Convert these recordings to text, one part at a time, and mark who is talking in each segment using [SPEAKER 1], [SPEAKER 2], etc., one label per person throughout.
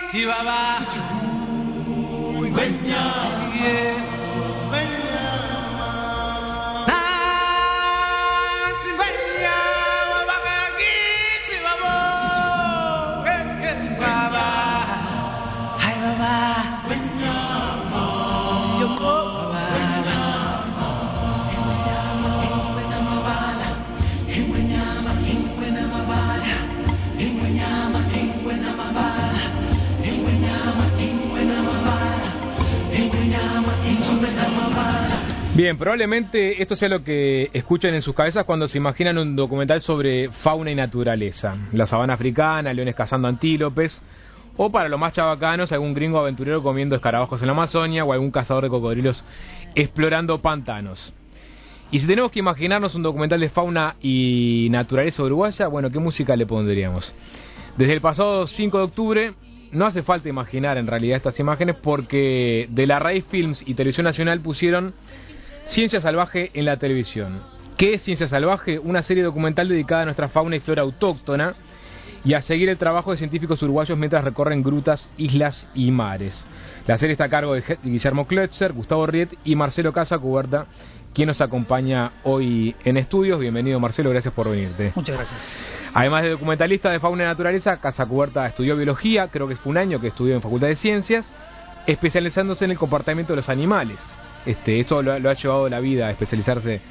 [SPEAKER 1] Bien, probablemente esto sea lo que escuchan en sus cabezas cuando se imaginan un documental sobre fauna y naturaleza. La sabana africana, leones cazando antílopes, o para los más chavacanos, algún gringo aventurero comiendo escarabajos en la Amazonia, o algún cazador de cocodrilos explorando pantanos. Y si tenemos que imaginarnos un documental de fauna y naturaleza uruguaya, bueno, ¿qué música le pondríamos? Desde el pasado 5 de octubre... no hace falta imaginar en realidad estas imágenes porque de la Raíz Films y Televisión Nacional pusieron Ciencia Salvaje en la televisión. ¿Qué es Ciencia Salvaje? Una serie documental dedicada a nuestra fauna y flora autóctona y a seguir el trabajo de científicos uruguayos mientras recorren grutas, islas y mares. La serie está a cargo de Guillermo Klötzer, Gustavo Riet y Marcelo Casacuberta, quien nos acompaña hoy en estudios. Bienvenido, Marcelo, gracias por venirte.
[SPEAKER 2] Muchas gracias.
[SPEAKER 1] Además de documentalista de fauna y naturaleza, Casacuberta estudió biología, creo que fue un año que estudió en Facultad de Ciencias, especializándose en el comportamiento de los animales. Esto lo ha llevado la vida a especializarse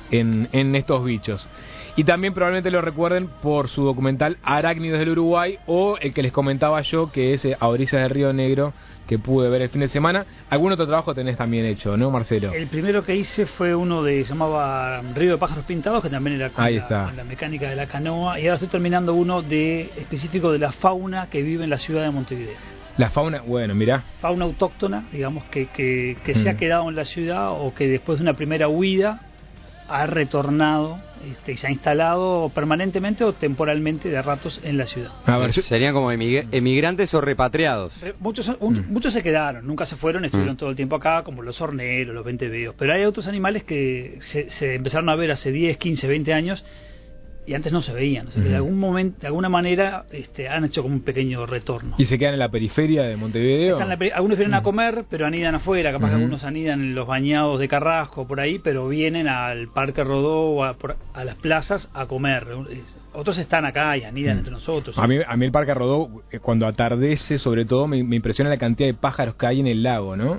[SPEAKER 1] en estos bichos. Y también probablemente lo recuerden por su documental Arácnidos del Uruguay, o el que les comentaba yo, que es A orillas del Río Negro, que pude ver el fin de semana. ¿Algún otro trabajo tenés también hecho, no, Marcelo?
[SPEAKER 2] El primero que hice fue uno se llamaba Río de Pájaros Pintados, que también era con la mecánica de la canoa, y ahora estoy terminando uno específico de la fauna que vive en la ciudad de Montevideo.
[SPEAKER 1] La fauna, bueno, mirá.
[SPEAKER 2] Fauna autóctona, digamos, que se ha quedado en la ciudad o que después de una primera huida ha retornado y se ha instalado permanentemente o temporalmente de ratos en la ciudad.
[SPEAKER 3] A ver, ¿serían como emigrantes o repatriados?
[SPEAKER 2] Muchos se quedaron, nunca se fueron, estuvieron todo el tiempo acá, como los horneros, los ventevedos. Pero hay otros animales que se empezaron a ver hace 10, 15, 20 años y antes no se veían. O sea, que de algún momento, de alguna manera, han hecho como un pequeño retorno.
[SPEAKER 1] ¿Y se quedan en la periferia de Montevideo?
[SPEAKER 2] Algunos vienen a comer, pero anidan afuera. Capaz que algunos anidan en los bañados de Carrasco, por ahí, pero vienen al Parque Rodó o a las plazas a comer. Otros están acá y anidan entre nosotros.
[SPEAKER 1] A mí el Parque Rodó, cuando atardece, sobre todo, me impresiona la cantidad de pájaros que hay en el lago, ¿no?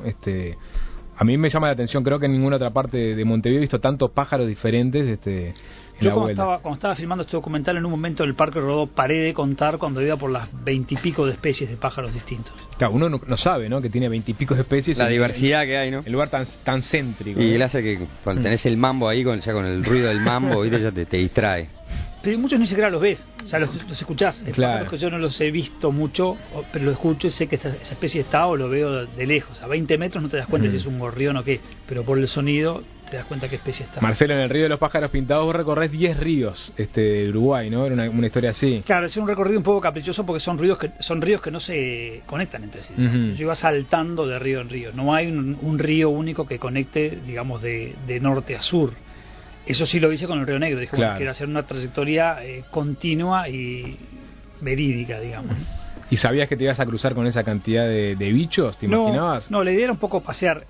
[SPEAKER 1] A mí me llama la atención, creo que en ninguna otra parte de Montevideo he visto tantos pájaros diferentes.
[SPEAKER 2] Yo cuando estaba filmando este documental, en un momento del Parque Rodó paré de contar cuando iba por las 20 y pico de especies de pájaros distintos.
[SPEAKER 1] Claro, uno no sabe, ¿no? Que tiene 20 y pico de especies.
[SPEAKER 3] La diversidad que hay, ¿no?
[SPEAKER 1] El lugar tan céntrico.
[SPEAKER 3] Y él hace que cuando tenés el mambo ahí, con el ruido del mambo, ya te distrae.
[SPEAKER 2] Pero muchos ni siquiera los ves, o sea, los escuchás.
[SPEAKER 1] Claro.
[SPEAKER 2] Que yo no los he visto mucho, pero lo escucho y sé que esa especie está o lo veo de lejos. A 20 metros no te das cuenta si es un gorrión o qué, pero por el sonido te das cuenta qué especie está.
[SPEAKER 1] Marcelo, en el Río de los Pájaros Pintados vos recorrés 10 ríos de Uruguay, ¿no? Era una historia así.
[SPEAKER 2] Claro, es un recorrido un poco caprichoso porque son ríos que no se conectan entre sí. Yo iba saltando de río en río. No hay un río único que conecte, digamos, de norte a sur. Eso sí lo hice con el Río Negro. Dije,
[SPEAKER 1] claro,
[SPEAKER 2] bueno, quiero hacer una trayectoria continua y verídica, digamos.
[SPEAKER 1] ¿Y sabías que te ibas a cruzar con esa cantidad de bichos? ¿Te imaginabas?
[SPEAKER 2] No, la idea era un poco pasear.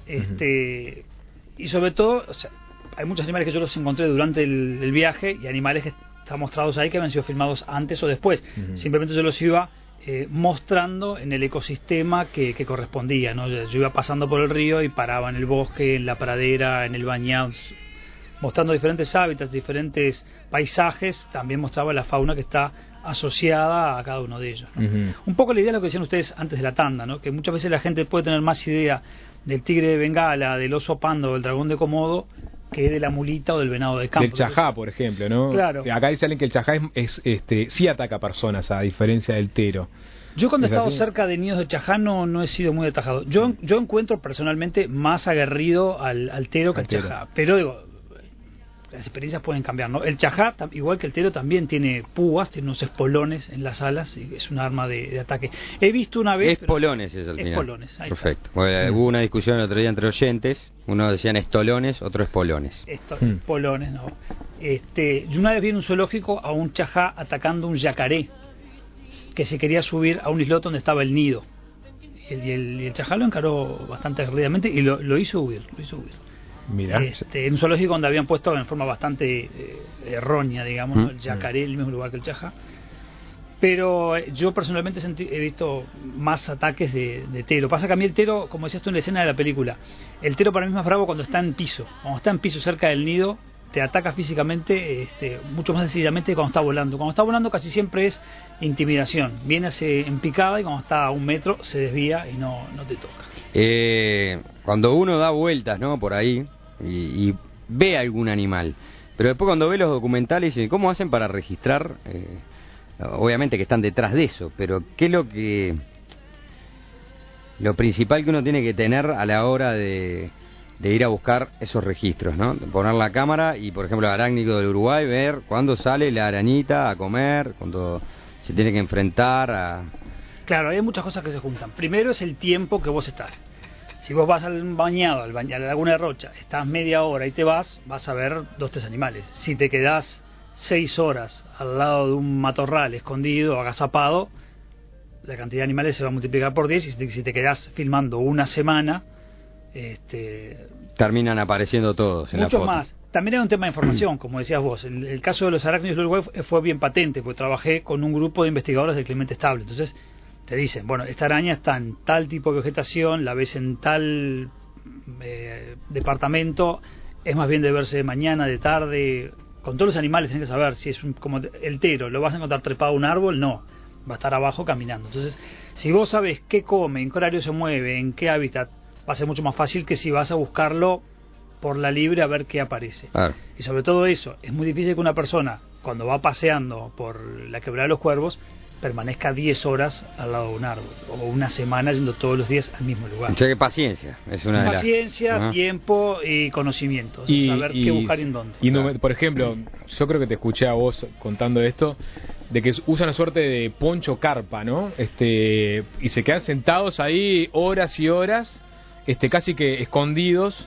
[SPEAKER 2] Y sobre todo, o sea, hay muchos animales que yo los encontré durante el viaje y animales que están mostrados ahí que habían sido filmados antes o después. Simplemente yo los iba mostrando en el ecosistema que correspondía, ¿no? Yo iba pasando por el río y paraba en el bosque, en la pradera, en el bañado, mostrando diferentes hábitats, diferentes paisajes. También mostraba la fauna que está asociada a cada uno de ellos, ¿no? Un poco la idea de lo que decían ustedes antes de la tanda, ¿no? Que muchas veces la gente puede tener más idea del tigre de Bengala, del oso panda o del dragón de Komodo que de la mulita o del venado de campo.
[SPEAKER 1] Del chajá, por ejemplo, ¿no?
[SPEAKER 2] Claro.
[SPEAKER 1] Acá dice alguien que el chajá sí ataca personas, a diferencia del tero.
[SPEAKER 2] Yo cuando he estado cerca de nidos de chajá no he sido muy atajado. Yo encuentro personalmente más aguerrido al tero que al chajá. Pero digo, las experiencias pueden cambiar, ¿no? El chajá, igual que el tero, también tiene púas, tiene unos espolones en las alas y es un arma de ataque. He visto una vez...
[SPEAKER 3] Espolones es al final.
[SPEAKER 2] Espolones, ahí
[SPEAKER 3] perfecto. Bueno, hubo una discusión el otro día entre oyentes, uno decían estolones, otro espolones.
[SPEAKER 2] Espolones, no. Yo una vez vi en un zoológico a un chajá atacando un yacaré que se quería subir a un islote donde estaba el nido. y el chajá lo encaró bastante agredidamente y lo hizo huir.
[SPEAKER 1] Mira.
[SPEAKER 2] En un zoológico donde habían puesto en forma bastante errónea, digamos, ¿no? El yacaré en el mismo lugar que el chajá. Pero yo personalmente he visto más ataques de tero. Pasa que a mí el tero, como decías tú en la escena de la película, el tero para mí es más bravo cuando está en piso. Cuando está en piso cerca del nido, te ataca físicamente mucho más decididamente que cuando está volando. Cuando está volando casi siempre es intimidación. Viene en picada y cuando está a 1 metro se desvía y no te toca.
[SPEAKER 3] Cuando uno da vueltas, ¿no?, por ahí y ve algún animal, pero después cuando ve los documentales, ¿cómo hacen para registrar? Obviamente que están detrás de eso, pero ¿qué es lo principal que uno tiene que tener a la hora de ir a buscar esos registros, ¿no? Poner la cámara y, por ejemplo, el arácnido del Uruguay, ver cuándo sale la arañita a comer, cuándo se tiene que enfrentar a...
[SPEAKER 2] Claro, hay muchas cosas que se juntan. Primero es el tiempo que vos estás. Si vos vas al bañado, a la Laguna de Rocha, estás media hora y te vas a ver 2-3 animales. Si te quedás 6 horas al lado de un matorral escondido, agazapado, la cantidad de animales se va a multiplicar por 10 y si te quedás filmando una semana...
[SPEAKER 3] terminan apareciendo todos en la foto.
[SPEAKER 2] Muchos más. También hay un tema de información, como decías vos. El caso de los arácnidos del Uruguay fue bien patente, porque trabajé con un grupo de investigadores del Clemente Estable. Entonces te dicen, bueno, esta araña está en tal tipo de vegetación, la ves en tal departamento, es más bien de verse de mañana, de tarde. Con todos los animales tenés que saber si es como el tero, ¿lo vas a encontrar trepado a un árbol? No, va a estar abajo caminando. Entonces, si vos sabes qué come, en qué horario se mueve, en qué hábitat, va a ser mucho más fácil que si vas a buscarlo por la libre a ver qué aparece. Y sobre todo eso, es muy difícil que una persona, cuando va paseando por la Quebrada de los Cuervos, permanezca 10 horas al lado de un árbol, o una semana yendo todos los días al mismo lugar.
[SPEAKER 3] O sea que paciencia, es una
[SPEAKER 2] Paciencia, tiempo y conocimiento, saber qué buscar y en dónde.
[SPEAKER 1] Y por ejemplo, yo creo que te escuché a vos contando esto, de que usan una suerte de poncho carpa, ¿no? Y se quedan sentados ahí horas y horas, casi que escondidos,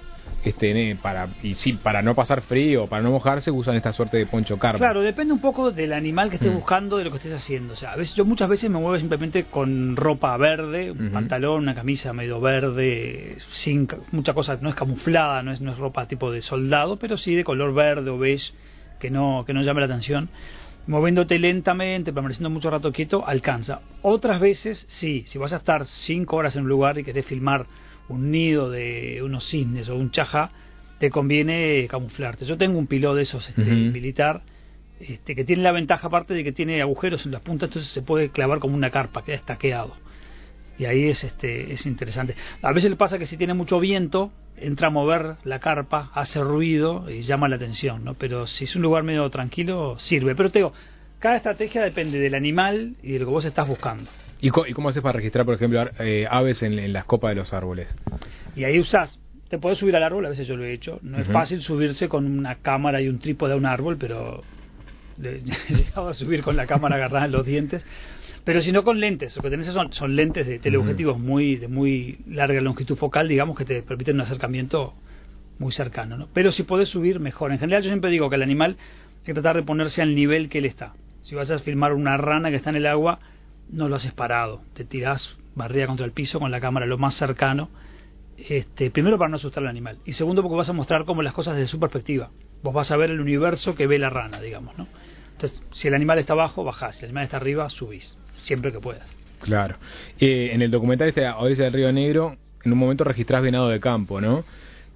[SPEAKER 1] para no pasar frío, para no mojarse, usan esta suerte de poncho carpa.
[SPEAKER 2] Claro, depende un poco del animal que estés buscando, de lo que estés haciendo. O sea, yo muchas veces me muevo simplemente con ropa verde, un pantalón, una camisa medio verde, sin mucha cosa, no es camuflada, no es ropa tipo de soldado, pero sí de color verde o beige, que no llame la atención. Moviéndote lentamente, permaneciendo mucho rato quieto, alcanza. Otras veces, sí, si vas a estar 5 horas en un lugar y querés filmar un nido de unos cisnes o un chajá, te conviene camuflarte. Yo tengo un pilot de esos militar, que tiene la ventaja, aparte de que tiene agujeros en las puntas, entonces se puede clavar como una carpa, queda estaqueado. Y ahí es interesante. A veces le pasa que si tiene mucho viento, entra a mover la carpa, hace ruido y llama la atención, ¿no? Pero si es un lugar medio tranquilo, sirve. Pero te digo, cada estrategia depende del animal y de lo que vos estás buscando.
[SPEAKER 1] ¿Y cómo haces para registrar, por ejemplo, aves en las copas de los árboles?
[SPEAKER 2] Y ahí te podés subir al árbol, a veces yo lo he hecho. No es fácil subirse con una cámara y un trípode a un árbol, pero he llegado a subir con la cámara agarrada en los dientes. Pero si no, con lentes. Lo que tenés son lentes de teleobjetivos de muy larga longitud focal, digamos, que te permiten un acercamiento muy cercano, ¿no? Pero si podés subir, mejor. En general yo siempre digo que el animal hay que tratar de ponerse al nivel que él está. Si vas a filmar una rana que está en el agua, no lo haces parado, te tirás barrida contra el piso con la cámara lo más cercano, primero para no asustar al animal, y segundo porque vas a mostrar como las cosas desde su perspectiva. Vos vas a ver el universo que ve la rana, digamos, ¿no? Entonces, si el animal está abajo, bajás, si el animal está arriba, subís, siempre que puedas. Claro.
[SPEAKER 1] En el documental a orilla del Río Negro, en un momento registrás venado de campo, ¿no?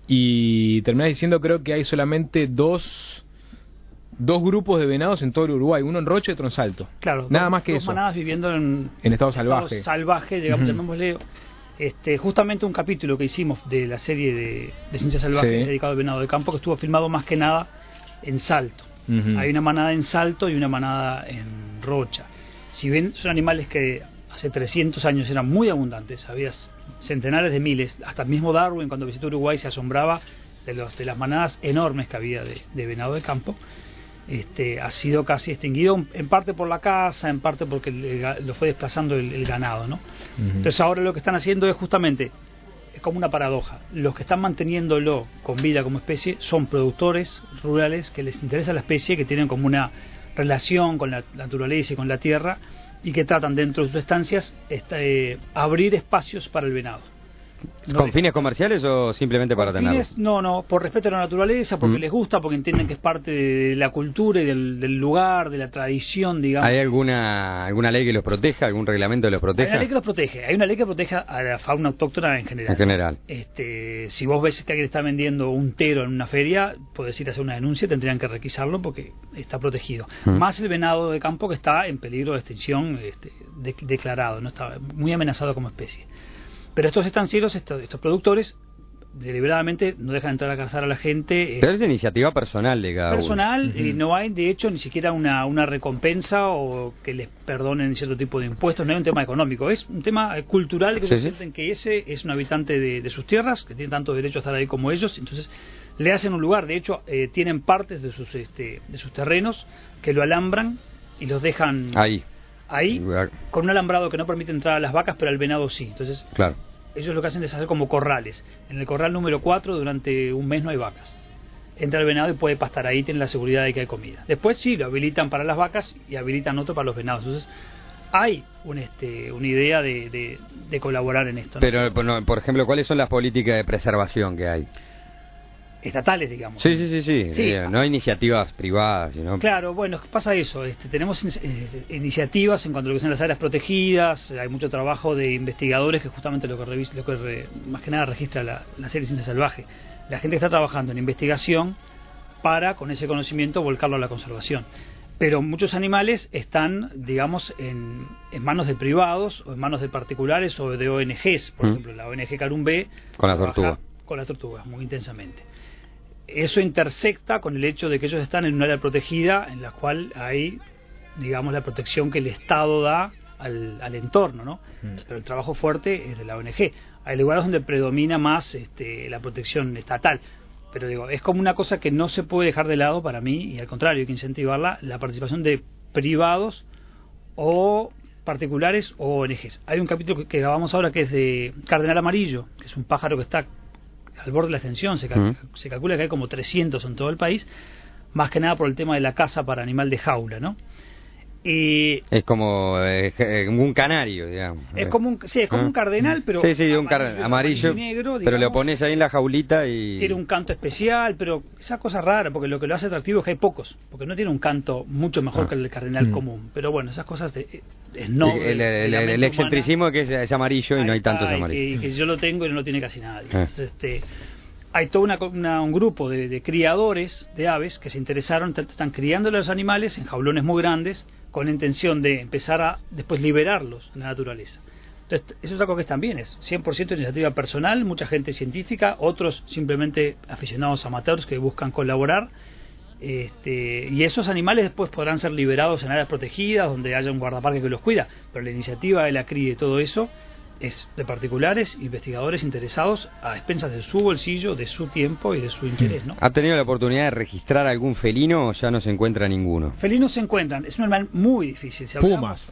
[SPEAKER 1] Y terminás diciendo, creo que hay solamente dos grupos de venados en todo el Uruguay, uno en Rocha y otro en Salto.
[SPEAKER 2] Claro,
[SPEAKER 1] nada más que
[SPEAKER 2] dos
[SPEAKER 1] eso.
[SPEAKER 2] Manadas viviendo en
[SPEAKER 1] estado salvaje.
[SPEAKER 2] Digamos, llamémosle. Justamente un capítulo que hicimos de la serie de Ciencia Salvaje dedicado al venado de campo, que estuvo filmado más que nada en Salto. Hay una manada en Salto y una manada en Rocha. Si bien son animales que hace 300 años eran muy abundantes, había centenares de miles, hasta el mismo Darwin cuando visitó Uruguay se asombraba de las manadas enormes que había de venado de campo. Ha sido casi extinguido, en parte por la caza, en parte porque lo fue desplazando el ganado, ¿no? Entonces ahora lo que están haciendo es justamente, es como una paradoja, los que están manteniéndolo con vida como especie son productores rurales que les interesa la especie, que tienen como una relación con la naturaleza y con la tierra, y que tratan dentro de sus estancias abrir espacios para el venado.
[SPEAKER 3] ¿Con fines comerciales o simplemente para tenerlos?
[SPEAKER 2] No, por respeto a la naturaleza, porque les gusta, porque entienden que es parte de la cultura y del lugar, de la tradición, digamos.
[SPEAKER 3] ¿Hay alguna ley que los proteja, algún reglamento que los proteja?
[SPEAKER 2] Hay una ley que los protege, hay una ley que protege a la fauna autóctona en general.
[SPEAKER 3] En general.
[SPEAKER 2] Si vos ves que alguien está vendiendo un tero en una feria, podés ir a hacer una denuncia, tendrían que requisarlo porque está protegido. Más el venado de campo, que está en peligro de extinción declarado, no está muy amenazado como especie. Pero estos estancieros, estos productores, deliberadamente no dejan entrar a cazar a la gente.
[SPEAKER 3] Pero es de iniciativa personal de cada uno.
[SPEAKER 2] Personal, y no hay, de hecho, ni siquiera una recompensa o que les perdonen cierto tipo de impuestos. No hay un tema económico, es un tema cultural, que sienten que ese es un habitante de sus tierras, que tiene tanto derecho a estar ahí como ellos. Entonces le hacen un lugar. De hecho, tienen partes de sus terrenos que lo alambran y los dejan ahí, con un alambrado que no permite entrar a las vacas, pero al venado sí. Entonces,
[SPEAKER 3] claro,
[SPEAKER 2] ellos lo que hacen es hacer como corrales. En el corral número 4 durante un mes no hay vacas. Entra el venado y puede pastar ahí, tiene la seguridad de que hay comida. Después sí, lo habilitan para las vacas y habilitan otro para los venados. Entonces hay una idea de colaborar en esto, ¿no?
[SPEAKER 3] Pero, por ejemplo, ¿cuáles son las políticas de preservación que hay?
[SPEAKER 2] Estatales, digamos.
[SPEAKER 3] Sí. No iniciativas privadas, sino...
[SPEAKER 2] Claro, bueno, pasa eso. Tenemos iniciativas en cuanto a lo que son las áreas protegidas. Hay mucho trabajo de investigadores, que justamente lo que más que nada registra la serie Ciencia Salvaje. La gente está trabajando en investigación para, con ese conocimiento, volcarlo a la conservación. Pero muchos animales están, digamos, en manos de privados, o en manos de particulares, o de ONGs. Por ejemplo, la ONG Carumbé
[SPEAKER 3] con las
[SPEAKER 2] tortugas, muy intensamente. Eso intersecta con el hecho de que ellos están en un área protegida en la cual hay, digamos, la protección que el Estado da al entorno, ¿no? Pero el trabajo fuerte es de la ONG. Hay lugares donde predomina más la protección estatal. Pero digo, es como una cosa que no se puede dejar de lado para mí, y al contrario, hay que incentivarla, la participación de privados o particulares o ONGs. Hay un capítulo que grabamos ahora que es de cardenal amarillo, que es un pájaro que está al borde de la extensión. Se calcula que hay como 300 en todo el país, más que nada por el tema de la caza para animal de jaula, ¿no? Y
[SPEAKER 3] es como un canario, digamos.
[SPEAKER 2] Es como un cardenal, pero
[SPEAKER 3] amarillo y negro, digamos, pero lo pones ahí en la jaulita y
[SPEAKER 2] tiene un canto especial, pero esa cosa rara, porque lo que lo hace atractivo es que hay pocos, porque no tiene un canto mucho mejor que el del cardenal común. Pero bueno, esas cosas es noble.
[SPEAKER 3] El excentricismo es que es amarillo y no hay tantos amarillos.
[SPEAKER 2] Y que yo lo tengo y no lo tiene casi nadie. Entonces, hay todo un grupo de criadores de aves que se interesaron, están criando a los animales en jaulones muy grandes, con la intención de empezar a después liberarlos en la naturaleza. Entonces, eso es algo que también es 100% iniciativa personal, mucha gente científica, otros simplemente aficionados amateurs que buscan colaborar, y esos animales después podrán ser liberados en áreas protegidas donde haya un guardaparque que los cuida, pero la iniciativa de la cría y todo eso es de particulares, investigadores interesados a expensas de su bolsillo, de su tiempo y de su interés, ¿no?
[SPEAKER 3] ¿Ha tenido la oportunidad de registrar algún felino o ya no se encuentra ninguno?
[SPEAKER 2] Felinos se encuentran, es un animal muy difícil.
[SPEAKER 1] Pumas.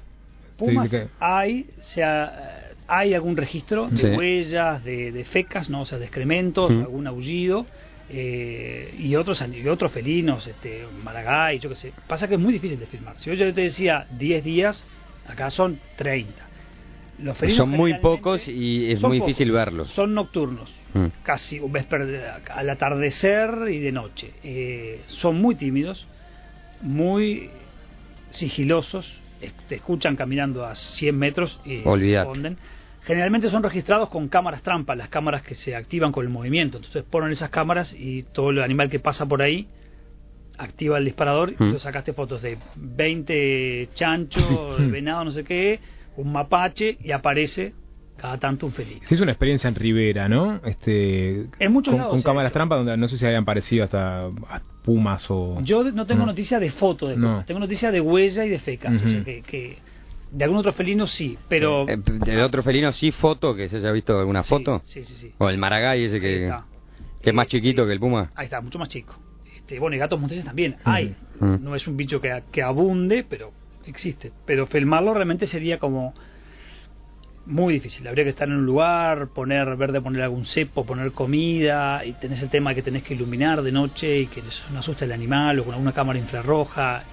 [SPEAKER 2] Hay algún registro de huellas, de fecas, ¿no? O sea, de excrementos, algún aullido, y otros felinos, maragall, yo qué sé. Pasa que es muy difícil de filmar. Si yo te decía 10 días, acá son 30. Los felinos
[SPEAKER 3] son muy pocos y es muy difícil verlos.
[SPEAKER 2] Son nocturnos, casi al atardecer y de noche. Son muy tímidos, muy sigilosos, te escuchan caminando a 100 metros y responden. Generalmente son registrados con cámaras trampa, las cámaras que se activan con el movimiento. Entonces ponen esas cámaras y todo el animal que pasa por ahí activa el disparador y tú sacaste fotos de 20 chanchos, venado, no sé qué, un mapache, y aparece cada tanto un felino.
[SPEAKER 1] Sí, es una experiencia en Rivera, ¿no?
[SPEAKER 2] En muchos lados.
[SPEAKER 1] Con cámaras trampa, donde no sé si habían parecido hasta pumas o...
[SPEAKER 2] Yo no tengo noticia de fotos de pumas, tengo noticia de huella y de fecas. O sea, que de algún otro felino sí, pero...
[SPEAKER 3] ¿De otro felino sí foto? ¿Que se haya visto alguna foto?
[SPEAKER 2] Sí.
[SPEAKER 3] O el maragall ese que es más chiquito que el puma.
[SPEAKER 2] Ahí está, mucho más chico. Bueno, y gatos monteses también hay. No es un bicho que abunde, pero existe. Pero filmarlo realmente sería como muy difícil. Habría que estar en un lugar, poner algún cepo, poner comida, y tenés el tema de que tenés que iluminar de noche y que no asuste el animal, o con alguna cámara infrarroja.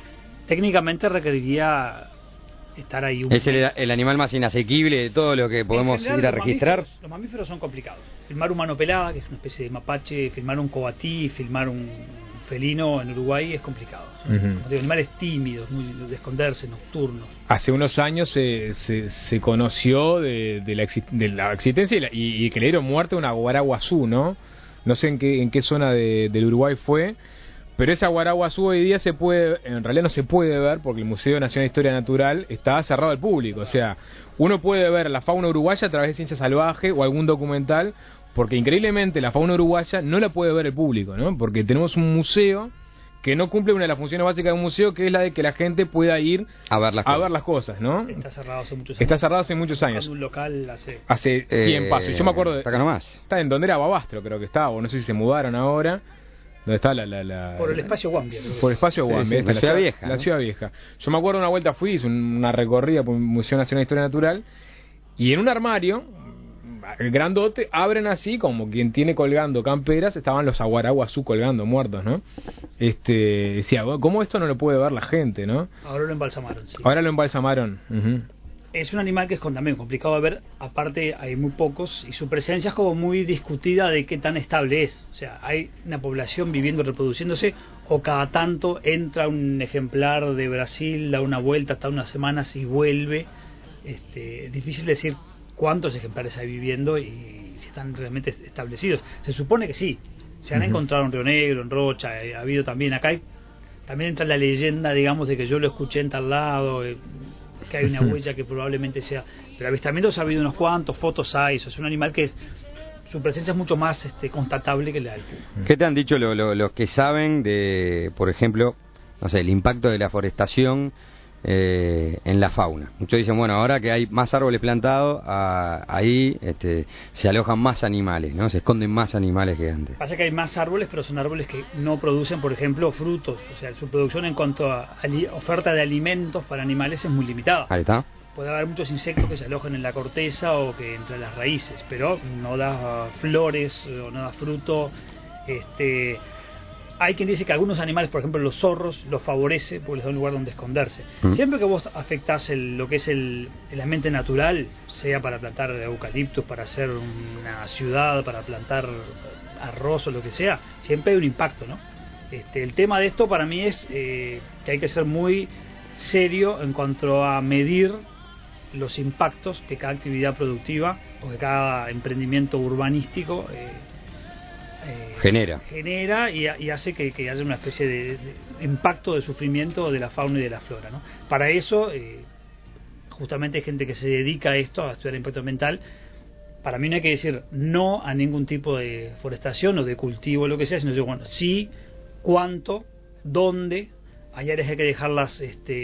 [SPEAKER 2] técnicamente requeriría estar ahí un
[SPEAKER 3] Es
[SPEAKER 2] mes.
[SPEAKER 3] el animal más inasequible de todo lo que podemos
[SPEAKER 2] En general,
[SPEAKER 3] ir a registrar.
[SPEAKER 2] Los mamíferos son complicados. Filmar un mano pelada, que es una especie de mapache, filmar un coatí, filmar un felino en Uruguay es complicado. Son animales tímidos, muy de esconderse, nocturnos.
[SPEAKER 1] Hace unos años se conoció de la existencia y que le dieron muerte a una guaraguazú, ¿no? No sé en qué zona del Uruguay fue, pero esa guaraguazú hoy día en realidad no se puede ver porque el Museo Nacional de Historia Natural está cerrado al público. O sea, uno puede ver la fauna uruguaya a través de Ciencia Salvaje o algún documental, porque increíblemente la fauna uruguaya no la puede ver el público, ¿no? Porque tenemos un museo que no cumple una de las funciones básicas de un museo, que es la de que la gente pueda ir
[SPEAKER 3] a ver las cosas,
[SPEAKER 1] ¿no?
[SPEAKER 2] Está cerrado hace muchos años.
[SPEAKER 1] Está cerrado hace muchos años.
[SPEAKER 2] Un local
[SPEAKER 1] hace tiempazo. Yo me acuerdo
[SPEAKER 3] acá nomás.
[SPEAKER 1] Está en donde era Babastro, creo que estaba, o no sé si se mudaron ahora. Donde está
[SPEAKER 2] por el espacio Guambia.
[SPEAKER 1] Por el espacio Guambia,
[SPEAKER 3] la ciudad vieja.
[SPEAKER 1] La ciudad vieja. Yo me acuerdo una vuelta hice una recorrida por el Museo Nacional de Historia Natural, y en un armario grandote, abren así, como quien tiene colgando camperas, estaban los aguaraguazú colgando, muertos, ¿no? Decía, ¿cómo esto no lo puede ver la gente, no?
[SPEAKER 2] Ahora lo embalsamaron, sí.
[SPEAKER 1] Ahora lo embalsamaron.
[SPEAKER 2] Es un animal que es también complicado de ver, aparte hay muy pocos, y su presencia es como muy discutida de qué tan estable es. O sea, hay una población viviendo, reproduciéndose, o cada tanto entra un ejemplar de Brasil, da una vuelta hasta unas semanas y vuelve. Es difícil decir cuántos ejemplares hay viviendo y si están realmente establecidos. Se supone que sí, se han encontrado en Río Negro, en Rocha, ha habido también acá. También entra la leyenda, digamos, de que yo lo escuché en tal lado, que hay una huella que probablemente sea. Pero avistamientos ha habido unos cuantos, fotos hay. Es un animal que su presencia es mucho más constatable que la del puma.
[SPEAKER 3] ¿Qué te han dicho los que saben de, por ejemplo, no sé, el impacto de la forestación en la fauna? Muchos dicen, bueno, ahora que hay más árboles plantados, ahí se alojan más animales, ¿no? Se esconden más animales que antes.
[SPEAKER 2] Pasa que hay más árboles, pero son árboles que no producen, por ejemplo, frutos. O sea, su producción en cuanto a oferta de alimentos para animales es muy limitada.
[SPEAKER 3] Ahí está.
[SPEAKER 2] Puede haber muchos insectos que se alojan en la corteza o que entre las raíces, pero no da flores o no da fruto. Hay quien dice que algunos animales, por ejemplo los zorros, los favorece porque les da un lugar donde esconderse. Siempre que vos afectás lo que es el ambiente natural, sea para plantar eucaliptus, para hacer una ciudad, para plantar arroz o lo que sea, siempre hay un impacto, ¿no? El tema de esto para mí es que hay que ser muy serio en cuanto a medir los impactos que cada actividad productiva o que cada emprendimiento urbanístico genera y hace que haya una especie de impacto de sufrimiento de la fauna y de la flora, ¿no? Para eso justamente hay gente que se dedica a esto, a estudiar impacto ambiental. Para mí no hay que decir no a ningún tipo de forestación o de cultivo o lo que sea, sino decir, bueno, sí, cuánto, dónde. Hay áreas que hay que dejarlas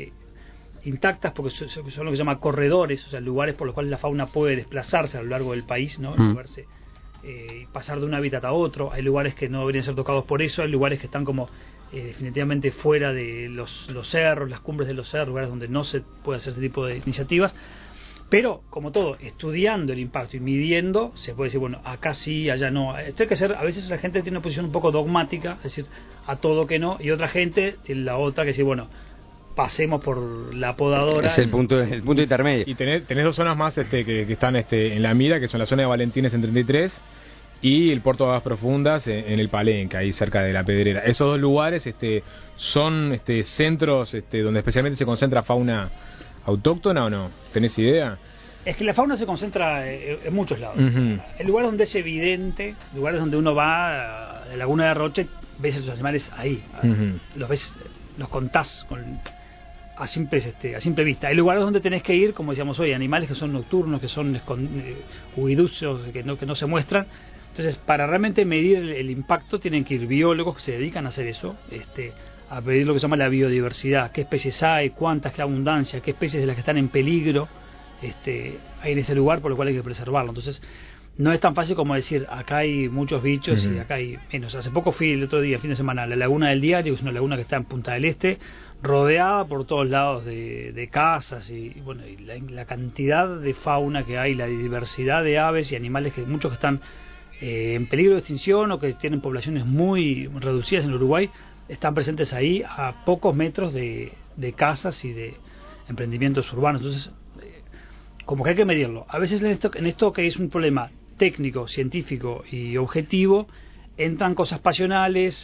[SPEAKER 2] intactas porque son lo que se llama corredores, o sea, lugares por los cuales la fauna puede desplazarse a lo largo del país, ¿no? Moverse, pasar de un hábitat a otro. Hay lugares que no deberían ser tocados por eso, hay lugares que están como definitivamente fuera de los cerros, las cumbres de los cerros, lugares donde no se puede hacer este tipo de iniciativas. Pero, como todo, estudiando el impacto y midiendo, se puede decir, bueno, acá sí, allá no. Esto hay que hacer, a veces la gente tiene una posición un poco dogmática, es decir, a todo que no, y otra gente tiene la otra que dice, bueno, pasemos por la podadora.
[SPEAKER 3] Es el punto intermedio.
[SPEAKER 1] Y tenés dos zonas más que están en la mira, que son la zona de Valentines en 33 y el Puerto de Aguas Profundas en el Palenque, ahí cerca de la Pedrera. Esos dos lugares son centros donde especialmente se concentra fauna autóctona, ¿o no? ¿Tenés idea?
[SPEAKER 2] Es que la fauna se concentra en muchos lados. En lugares donde es evidente, lugares donde uno va a la laguna de Roche, ves a los animales ahí. Los ves, los contás a simple vista. Hay lugares donde tenés que ir, como decíamos hoy, animales que son nocturnos, que son huiduchos, que no se muestran. Entonces, para realmente medir el impacto, tienen que ir biólogos que se dedican a hacer eso, a medir lo que se llama la biodiversidad, qué especies hay, cuántas, qué abundancia, qué especies de las que están en peligro hay en ese lugar, por lo cual hay que preservarlo. Entonces, no es tan fácil como decir, acá hay muchos bichos y acá hay menos. Hace poco fui el otro día, fin de semana, a la Laguna del Diario, que es una laguna que está en Punta del Este, rodeada por todos lados de casas y bueno, y la cantidad de fauna que hay, la diversidad de aves y animales, que muchos que están en peligro de extinción o que tienen poblaciones muy reducidas en Uruguay, están presentes ahí a pocos metros de de casas y de emprendimientos urbanos. Entonces, como que hay que medirlo. A veces en esto que es un problema técnico, científico y objetivo, entran cosas pasionales,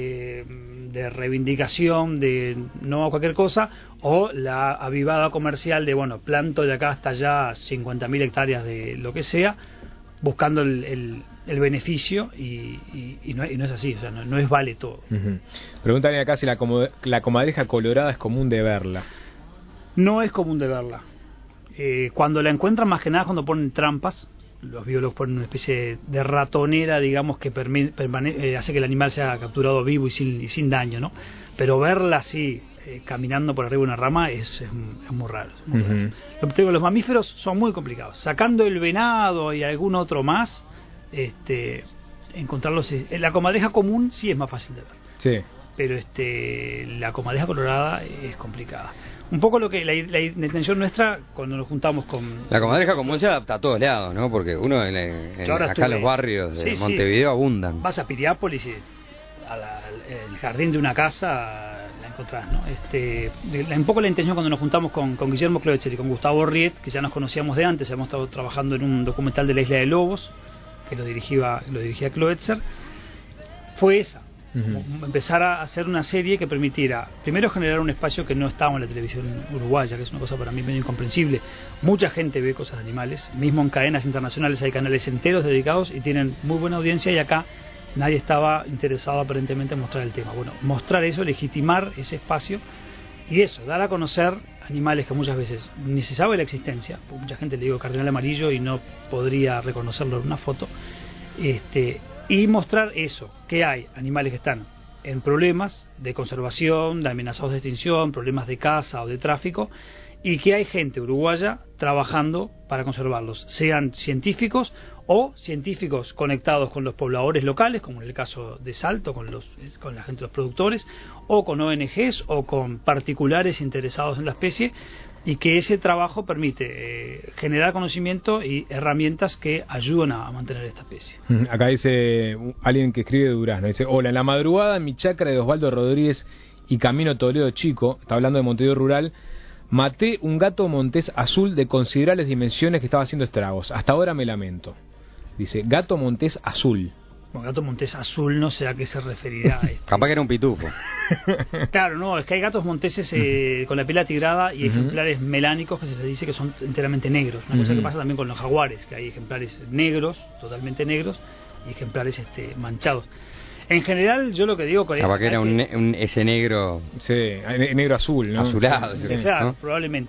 [SPEAKER 2] de reivindicación, de no cualquier cosa, o la avivada comercial de, bueno, planto de acá hasta allá 50.000 hectáreas de lo que sea, buscando el beneficio, y no es así, o sea, no es vale todo.
[SPEAKER 1] Preguntan acá si la comadreja colorada es común de verla.
[SPEAKER 2] No es común de verla. Cuando la encuentran, más que nada cuando ponen trampas, los biólogos ponen una especie de ratonera, digamos, que hace que el animal sea capturado vivo y sin daño, ¿no? Pero verla así, caminando por arriba de una rama, es muy raro. Es muy raro. Los mamíferos son muy complicados. Sacando el venado y algún otro más, encontrarlos... La comadreja común sí es más fácil de ver.
[SPEAKER 1] Sí.
[SPEAKER 2] Pero la comadreja colorada es complicada. Un poco lo que la intención nuestra cuando nos juntamos con...
[SPEAKER 3] La comadreja común se adapta a todos lados, ¿no? Porque uno acá en los barrios de Montevideo abundan.
[SPEAKER 2] Vas a Piriápolis y el jardín de una casa la encontrás, ¿no? Un poco la intención cuando nos juntamos con Guillermo Kloetzer y con Gustavo Riet, que ya nos conocíamos de antes, hemos estado trabajando en un documental de la Isla de Lobos, que lo dirigía Kloetzer, fue esa. Empezar a hacer una serie que permitiera, primero, generar un espacio que no estaba en la televisión uruguaya, que es una cosa para mí medio incomprensible. Mucha gente ve cosas de animales, mismo en cadenas internacionales hay canales enteros dedicados y tienen muy buena audiencia, y acá nadie estaba interesado aparentemente en mostrar el tema. Bueno, mostrar eso, legitimar ese espacio y eso, dar a conocer animales que muchas veces ni se sabe la existencia, porque mucha gente le digo cardenal amarillo y no podría reconocerlo en una foto, y mostrar eso, que hay animales que están en problemas de conservación, de amenazados de extinción, problemas de caza o de tráfico, y que hay gente uruguaya trabajando para conservarlos, sean científicos o científicos conectados con los pobladores locales, como en el caso de Salto, con la gente de los productores, o con ONGs o con particulares interesados en la especie, y que ese trabajo permite generar conocimiento y herramientas que ayudan a mantener esta especie.
[SPEAKER 1] Acá dice alguien que escribe de Durazno, dice: hola, en la madrugada en mi chacra de Osvaldo Rodríguez y Camino Toledo Chico, está hablando de Montevideo Rural, maté un gato montés azul de considerables dimensiones que estaba haciendo estragos. Hasta ahora me lamento. Dice, gato montés azul.
[SPEAKER 2] Bueno, gato montés azul, no sé a qué se referirá.
[SPEAKER 3] Capaz que era un pitufo.
[SPEAKER 2] Claro, no, es que hay gatos monteses con la piel atigrada y ejemplares melánicos que se les dice que son enteramente negros. Una cosa que pasa también con los jaguares, que hay ejemplares negros, totalmente negros, y ejemplares manchados. En general, yo lo que digo...
[SPEAKER 3] Capaz que era ese negro...
[SPEAKER 1] Sí, negro azul, ¿no?
[SPEAKER 3] Azulado.
[SPEAKER 2] Claro,
[SPEAKER 3] ¿no?
[SPEAKER 2] Probablemente.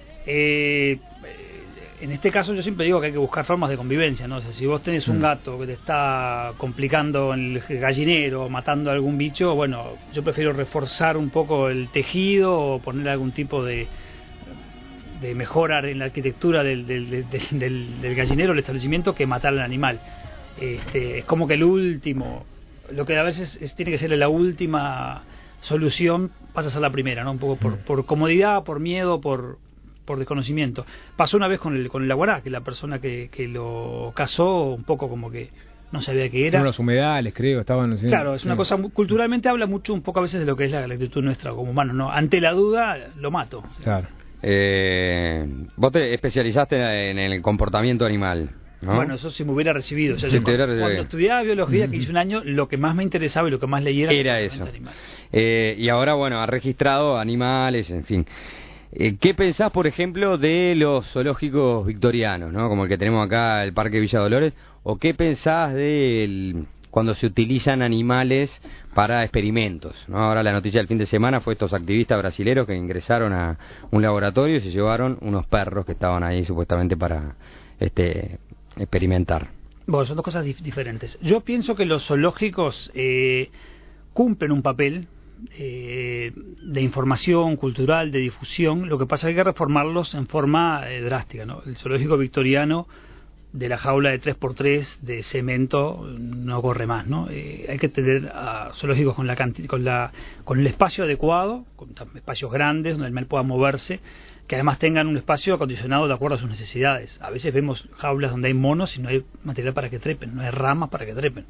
[SPEAKER 2] En este caso yo siempre digo que hay que buscar formas de convivencia, ¿no? O sea, si vos tenés un gato que te está complicando en el gallinero, matando a algún bicho, bueno, yo prefiero reforzar un poco el tejido o poner algún tipo de mejora en la arquitectura del gallinero, el establecimiento, que matar al animal. Es como que el último, lo que a veces tiene que ser la última solución, pasa a ser la primera, ¿no? Un poco por comodidad, por miedo, por desconocimiento. Pasó una vez con el aguará, que la persona que lo cazó, un poco como que no sabía qué era.
[SPEAKER 1] Los humedales, creo, estaban...
[SPEAKER 2] Claro, es una cosa, culturalmente habla mucho un poco a veces de lo que es la actitud nuestra como humanos, ¿no? Ante la duda, lo mato.
[SPEAKER 1] Claro.
[SPEAKER 3] Vos te especializaste en el comportamiento animal, ¿no?
[SPEAKER 2] Bueno, eso si me hubiera recibido. O sea,
[SPEAKER 3] cuando
[SPEAKER 2] estudiaba biología, que hice un año, lo que más me interesaba y lo que más leía
[SPEAKER 3] era eso. Y ahora, bueno, ha registrado animales, en fin. ¿Qué pensás, por ejemplo, de los zoológicos victorianos, ¿no? Como el que tenemos acá, el Parque Villa Dolores? ¿O qué pensás de cuando se utilizan animales para experimentos, ¿no? Ahora la noticia del fin de semana fue estos activistas brasileros que ingresaron a un laboratorio y se llevaron unos perros que estaban ahí supuestamente para experimentar.
[SPEAKER 2] Bueno, son dos cosas diferentes. Yo pienso que los zoológicos cumplen un papel de información cultural, de difusión. Lo que pasa es que hay que reformarlos en forma drástica, ¿no? El zoológico victoriano de la jaula de 3x3 de cemento no corre más, ¿no? Hay que tener zoológicos con el espacio adecuado, con espacios grandes donde el animal pueda moverse, que además tengan un espacio acondicionado de acuerdo a sus necesidades. A veces vemos jaulas donde hay monos y no hay material para que trepen, no hay ramas para que trepen.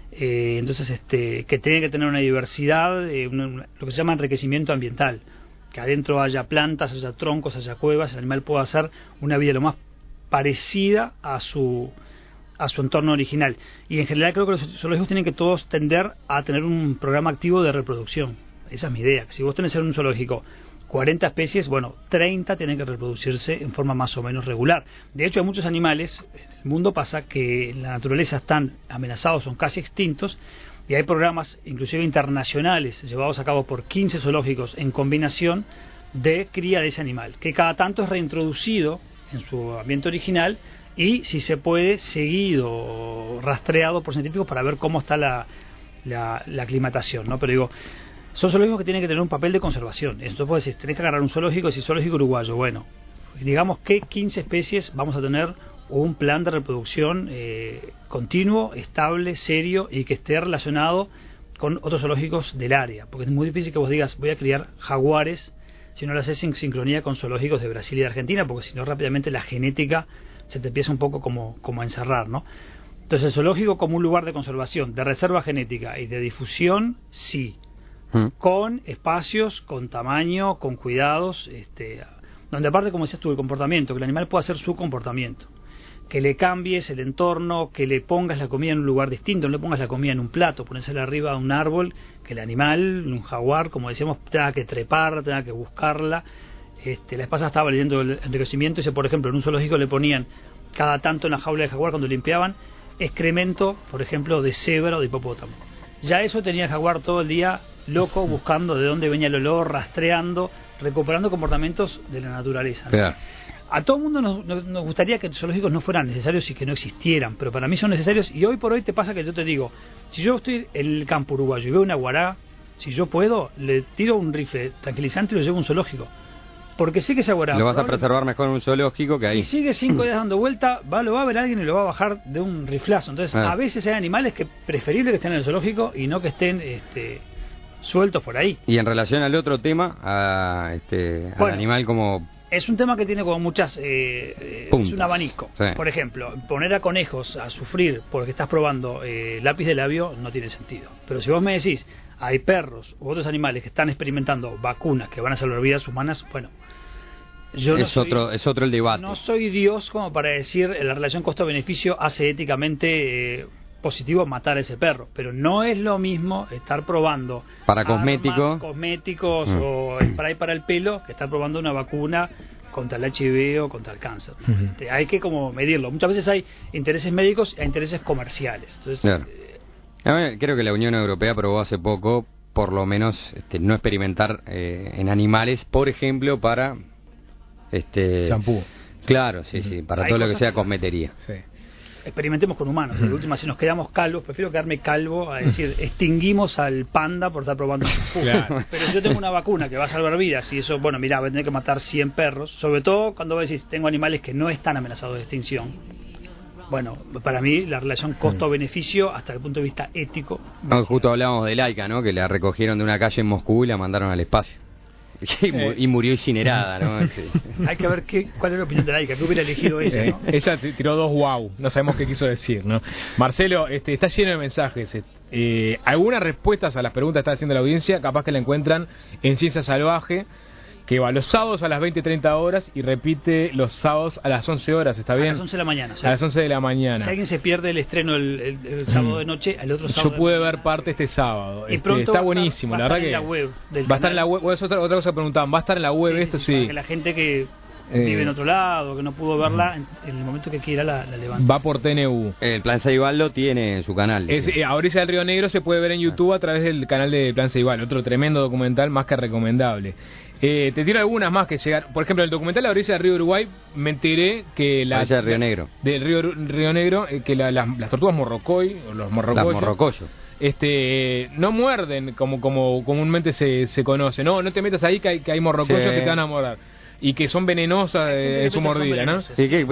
[SPEAKER 2] Entonces, que tiene que tener una diversidad, lo que se llama enriquecimiento ambiental, que adentro haya plantas, haya troncos, haya cuevas, el animal pueda hacer una vida lo más parecida a su entorno original. Y en general creo que los zoológicos tienen que todos tender a tener un programa activo de reproducción. Esa es mi idea. Si vos tenés en un zoológico 40 especies, bueno, 30 tienen que reproducirse en forma más o menos regular. De hecho, hay muchos animales, en el mundo pasa que en la naturaleza están amenazados, son casi extintos, y hay programas, inclusive internacionales, llevados a cabo por 15 zoológicos en combinación de cría de ese animal, que cada tanto es reintroducido en su ambiente original y, si se puede, seguido, rastreado por científicos para ver cómo está la aclimatación, ¿no? Pero digo, son zoológicos que tienen que tener un papel de conservación. Entonces puedes decir, tenés que agarrar un zoológico, si zoológico uruguayo, bueno, digamos que 15 especies vamos a tener un plan de reproducción continuo, estable, serio y que esté relacionado con otros zoológicos del área, porque es muy difícil que vos digas, voy a criar jaguares si no lo haces en sincronía con zoológicos de Brasil y de Argentina, porque si no rápidamente la genética se te empieza un poco como a encerrar, ¿no? Entonces el zoológico como un lugar de conservación, de reserva genética y de difusión, sí, con espacios, con tamaño, con cuidados, donde aparte, como decías tú, el comportamiento, que el animal pueda hacer su comportamiento, que le cambies el entorno, que le pongas la comida en un lugar distinto, no le pongas la comida en un plato, ponésela arriba de un árbol, que el animal, un jaguar, como decíamos, tenga que trepar, tenga que buscarla. La vez pasada estaba leyendo el enriquecimiento, y por ejemplo, en un zoológico le ponían cada tanto en la jaula de jaguar, cuando limpiaban, excremento, por ejemplo, de cebra o de hipopótamo. Ya eso tenía el jaguar todo el día loco, buscando de dónde venía el olor, rastreando, recuperando comportamientos de la naturaleza, ¿no?
[SPEAKER 3] Claro.
[SPEAKER 2] A todo el mundo nos gustaría que los zoológicos no fueran necesarios y que no existieran, pero para mí son necesarios, y hoy por hoy te pasa que yo te digo, si yo estoy en el campo uruguayo y veo una guará, si yo puedo, le tiro un rifle tranquilizante y lo llevo a un zoológico, porque sé que esa guará...
[SPEAKER 3] Lo vas a preservar mejor en un zoológico que ahí.
[SPEAKER 2] Si sigue 5 días dando vuelta, lo va a ver alguien y lo va a bajar de un riflazo. Entonces, a veces hay animales que preferible que estén en el zoológico y no que estén sueltos por ahí.
[SPEAKER 3] Y en relación al otro tema, al animal como...
[SPEAKER 2] Es un tema que tiene como muchas... es un abanico.
[SPEAKER 3] Sí.
[SPEAKER 2] Por ejemplo, poner a conejos a sufrir porque estás probando lápiz de labio no tiene sentido. Pero si vos me decís, hay perros u otros animales que están experimentando vacunas que van a salvar vidas humanas, bueno...
[SPEAKER 3] Es otro el debate.
[SPEAKER 2] No soy Dios como para decir la relación costo-beneficio hace éticamente positivo matar a ese perro, pero no es lo mismo estar probando
[SPEAKER 3] para
[SPEAKER 2] cosméticos o spray para el pelo que estar probando una vacuna contra el HIV o contra el cáncer. Hay que como medirlo. Muchas veces hay intereses médicos e intereses comerciales. Entonces,
[SPEAKER 3] claro. Creo que la Unión Europea aprobó hace poco, por lo menos, no experimentar en animales, por ejemplo, para
[SPEAKER 1] shampoo.
[SPEAKER 3] Claro, sí, para todo lo que sea cosmetería.
[SPEAKER 1] Sí.
[SPEAKER 2] Experimentemos con humanos. De última, si nos quedamos calvos, prefiero quedarme calvo a decir, extinguimos al panda por estar probando shampoo. Claro. Pero si yo tengo una vacuna que va a salvar vidas, y eso, bueno, mira, voy a tener que matar 100 perros, sobre todo cuando vos decís, tengo animales que no están amenazados de extinción. Bueno, para mí la relación costo-beneficio hasta el punto de vista ético.
[SPEAKER 3] Justo hablábamos de Laika, ¿no? Que la recogieron de una calle en Moscú y la mandaron al espacio. Y murió incinerada, ¿no? Sí.
[SPEAKER 2] Hay que ver cuál es la opinión de Laika, que hubiera elegido ella, ¿no?
[SPEAKER 1] Ella tiró 2 wow, no sabemos qué quiso decir, ¿no? Marcelo, está lleno de mensajes. Algunas respuestas a las preguntas que está haciendo la audiencia, capaz que la encuentran en Ciencia Salvaje, que va los sábados a las 20:30 horas y repite los sábados a las 11 horas, ¿está bien?
[SPEAKER 2] A las 11 de la mañana.
[SPEAKER 1] A las 11 de la mañana.
[SPEAKER 2] Si alguien se pierde el estreno el sábado de noche, el otro sábado...
[SPEAKER 1] Yo pude ver parte este sábado.
[SPEAKER 2] Y pronto
[SPEAKER 1] está buenísimo, la verdad que...
[SPEAKER 2] Va a estar en la web del
[SPEAKER 1] Va a estar en la web, es otra cosa que preguntaban, ¿va a estar en la web esto? Sí.
[SPEAKER 2] Para que la gente que vive en otro lado, que no pudo verla, en el momento que quiera la levanta.
[SPEAKER 1] Va por TNU.
[SPEAKER 3] El Plan Ceibal lo tiene en su canal.
[SPEAKER 1] A orilla del Río Negro se puede ver en YouTube a través del canal de Plan Ceibal, otro tremendo documental más que recomendable. Te tiro algunas más que llegar. Por ejemplo, el documental La orilla del río Uruguay, me enteré que
[SPEAKER 3] la orilla del Río Negro.
[SPEAKER 1] Del río Negro, que las tortugas morrocoy, o los morrocoyos.
[SPEAKER 3] Las morrocoyos.
[SPEAKER 1] No muerden como comúnmente se conoce. No te metas ahí que hay morrocoyos que te van a morder. Y que son venenosas en su mordida, ¿no?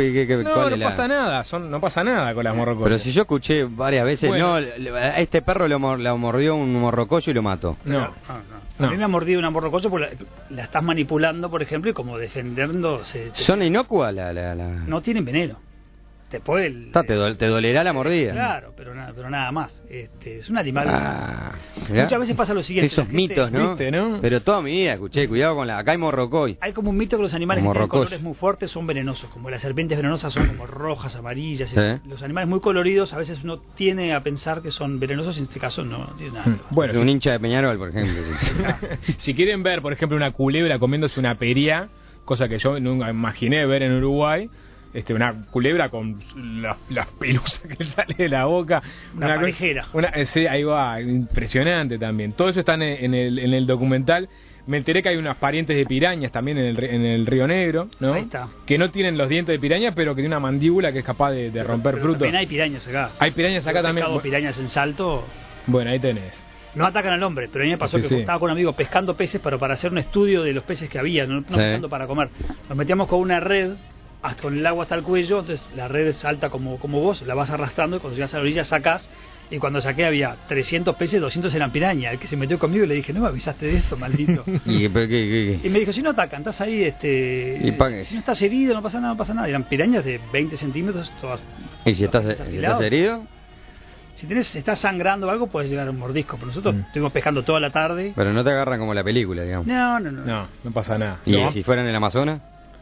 [SPEAKER 3] No
[SPEAKER 1] pasa nada, no pasa nada con las morrocoyas.
[SPEAKER 3] Pero si yo escuché varias veces, a este perro lo mordió un morrocoyo y lo mató.
[SPEAKER 2] No. A mí me ha mordido una morrocoyo porque la estás manipulando, por ejemplo, y como defendiéndose.
[SPEAKER 3] ¿Son inocuas
[SPEAKER 2] No tienen veneno. Después
[SPEAKER 3] te dolerá la mordida.
[SPEAKER 2] Claro, pero nada más. Es un animal.
[SPEAKER 3] Mirá.
[SPEAKER 2] Muchas veces pasa lo siguiente.
[SPEAKER 3] Esos mitos, ¿no?
[SPEAKER 1] ¿Viste, no?
[SPEAKER 3] Pero toda mi vida escuché, cuidado con acá hay morrocoy.
[SPEAKER 2] Hay como un mito que los animales que tienen
[SPEAKER 3] Morrocos.
[SPEAKER 2] colores muy fuertes son venenosos. Como las serpientes venenosas son como rojas, amarillas.
[SPEAKER 3] Sí.
[SPEAKER 2] Los animales muy coloridos a veces uno tiene a pensar que son venenosos y en este caso no tiene nada que ver.
[SPEAKER 1] Bueno,
[SPEAKER 3] Es un hincha de Peñarol, por ejemplo.
[SPEAKER 1] si quieren ver, por ejemplo, una culebra comiéndose una pería, cosa que yo nunca imaginé ver en Uruguay, una culebra con las pelusas que sale de la boca,
[SPEAKER 2] Una parejera.
[SPEAKER 1] Sí, ahí va, impresionante también. Todo eso está en el documental. Me enteré que hay unas parientes de pirañas también en el Río Negro, ¿no?
[SPEAKER 2] Ahí está.
[SPEAKER 1] Que no tienen los dientes de piraña, pero que tienen una mandíbula que es capaz de romper
[SPEAKER 2] Pero
[SPEAKER 1] frutos.
[SPEAKER 2] también hay pirañas acá.
[SPEAKER 1] Hay pirañas acá
[SPEAKER 2] Yo he
[SPEAKER 1] también.
[SPEAKER 2] pescado pirañas en Salto.
[SPEAKER 1] Bueno, ahí tenés.
[SPEAKER 2] No atacan al hombre, pero a mí me pasó
[SPEAKER 1] Sí,
[SPEAKER 2] que
[SPEAKER 1] sí.
[SPEAKER 2] estaba con un amigo pescando peces, pero para hacer un estudio de los peces que había, no pescando para comer. Nos metíamos con una red, con el agua hasta el cuello, entonces la red salta como vos, la vas arrastrando y cuando llegas a la orilla sacás. Y cuando saqué había 300 peces, 200 eran piraña. El que se metió conmigo le dije, no me avisaste de esto, maldito.
[SPEAKER 3] ¿Y qué?
[SPEAKER 2] Y me dijo, si no atacan, estás ahí, si no estás herido, no pasa nada. Eran pirañas de 20 centímetros, todas.
[SPEAKER 3] ¿Y si estás
[SPEAKER 2] afilados.
[SPEAKER 3] herido?
[SPEAKER 2] Si estás sangrando o algo, puedes llegar a un mordisco. Pero nosotros estuvimos pescando toda la tarde.
[SPEAKER 3] Pero no te agarran como la película, digamos.
[SPEAKER 2] No
[SPEAKER 1] pasa nada.
[SPEAKER 3] ¿Y
[SPEAKER 1] ¿No?
[SPEAKER 3] si fueran en el Amazonas?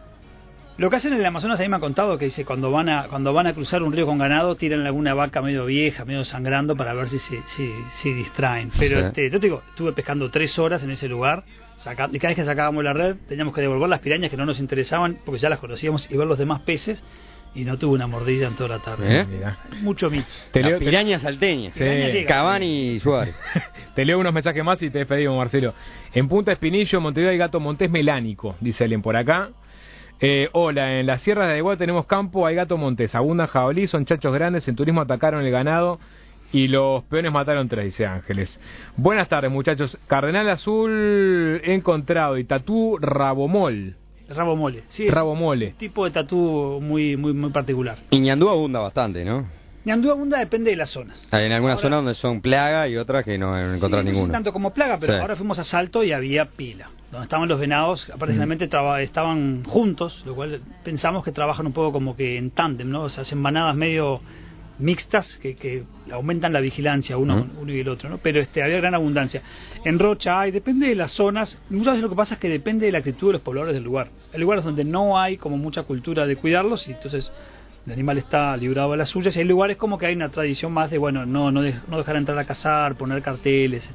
[SPEAKER 2] Lo que hacen en el Amazonas, a mí me han contado que dice cuando van a cruzar un río con ganado, tiran alguna vaca medio vieja, medio sangrando para ver si distraen. Pero
[SPEAKER 3] Sí.
[SPEAKER 2] yo te digo, estuve pescando 3 horas en ese lugar, y cada vez que sacábamos la red teníamos que devolver las pirañas que no nos interesaban porque ya las conocíamos y ver los demás peces, y no tuve una mordida en toda la tarde.
[SPEAKER 1] Mirá.
[SPEAKER 2] Mucho mito.
[SPEAKER 3] Las pirañas salteñas.
[SPEAKER 2] Sí.
[SPEAKER 3] Cavani y Suárez.
[SPEAKER 1] Te leo unos mensajes más y te despedimos, Marcelo. En Punta Espinillo, Montevideo, hay gato montés melánico, dice alguien por acá. Hola, en las sierras de Aigual tenemos campo, hay gato montés, abundan jabalí, son chachos grandes, en turismo atacaron el ganado y los peones mataron 3, dice Ángeles. Buenas tardes, muchachos. Cardenal azul encontrado y tatú rabomol.
[SPEAKER 2] Rabo mole. Sí,
[SPEAKER 1] Rabo mole.
[SPEAKER 2] Es un tipo de tatú muy particular.
[SPEAKER 3] Y ñandú abunda bastante, ¿no?
[SPEAKER 2] Ñandú abunda depende de las zonas.
[SPEAKER 3] Hay en algunas zonas donde son plaga y otras que no encontrás
[SPEAKER 2] No sé
[SPEAKER 3] ninguno.
[SPEAKER 2] tanto como plaga, pero
[SPEAKER 3] Sí.
[SPEAKER 2] ahora fuimos a Salto y había pila. Donde estaban los venados, aparentemente estaban juntos, lo cual pensamos que trabajan un poco como que en tándem, ¿no? O sea, hacen manadas medio mixtas que aumentan la vigilancia uno y el otro, ¿no? Pero había gran abundancia. En Rocha depende de las zonas. Muchas veces lo que pasa es que depende de la actitud de los pobladores del lugar. Hay lugares donde no hay como mucha cultura de cuidarlos y entonces el animal está librado a las suyas. Y hay lugares como que hay una tradición más de, bueno, no dejar entrar a cazar, poner carteles,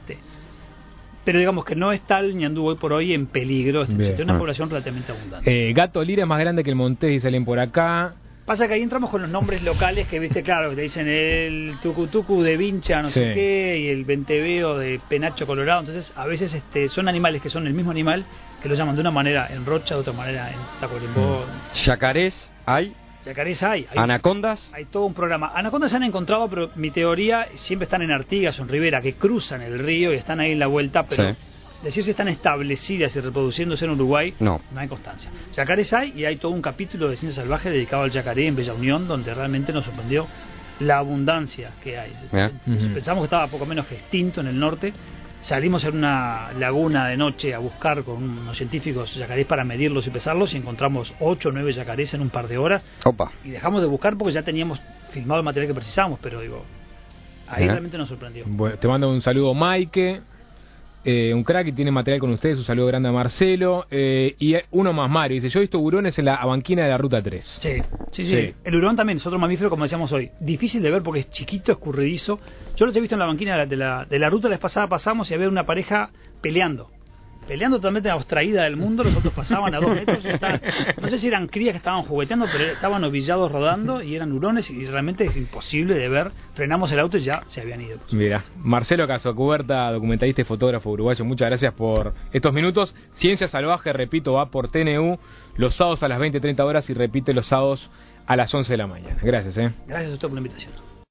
[SPEAKER 2] Pero digamos que no está el ñandú hoy por hoy en peligro. Tiene una población relativamente abundante.
[SPEAKER 1] Gato lira es más grande que el montés, dice alguien por acá.
[SPEAKER 2] Pasa que ahí entramos con los nombres locales que, viste, claro, que te dicen el tucutucu de Vincha, no sé qué, y el venteveo de Penacho Colorado. Entonces, a veces son animales que son el mismo animal, que lo llaman de una manera en Rocha, de otra manera en Tacuarembó.
[SPEAKER 3] Yacarés hay.
[SPEAKER 2] Yacarés hay.
[SPEAKER 3] Anacondas.
[SPEAKER 2] Hay todo un programa. Anacondas se han encontrado, pero mi teoría siempre están en Artigas o en Rivera, que cruzan el río y están ahí en la vuelta, pero decir si están establecidas y reproduciéndose en Uruguay, no hay constancia. Yacarés hay, y hay todo un capítulo de Ciencia Salvaje dedicado al yacaré en Bella Unión, donde realmente nos sorprendió la abundancia que hay. Pensamos que estaba poco menos que extinto en el norte. Salimos en una laguna de noche a buscar con unos científicos yacarés para medirlos y pesarlos y encontramos 8 o 9 yacarés en un par de horas.
[SPEAKER 3] Opa.
[SPEAKER 2] Y dejamos de buscar porque ya teníamos filmado el material que precisábamos, pero ahí realmente nos sorprendió.
[SPEAKER 1] Bueno, te mando un saludo, Maike. Un crack y tiene material con ustedes, un saludo grande a Marcelo. Y uno más, Mario, dice, yo he visto hurones en la banquina de la Ruta 3.
[SPEAKER 2] Sí. El hurón también es otro mamífero, como decíamos hoy, difícil de ver porque es chiquito, escurridizo. Yo los he visto en la banquina de la ruta. La vez pasada pasamos y había una pareja peleando totalmente abstraída del mundo. Los otros pasaban a 2 metros, no sé si eran crías que estaban jugueteando, pero estaban ovillados rodando y eran hurones y realmente es imposible de ver. Frenamos el auto y ya se habían ido.
[SPEAKER 1] Mira, Marcelo Casocuberta, documentalista y fotógrafo uruguayo, muchas gracias por estos minutos. Ciencia Salvaje, repito, va por TNU los sábados a las 20:30 horas y repite los sábados a las 11 de la mañana. Gracias.
[SPEAKER 2] Gracias a usted por la invitación.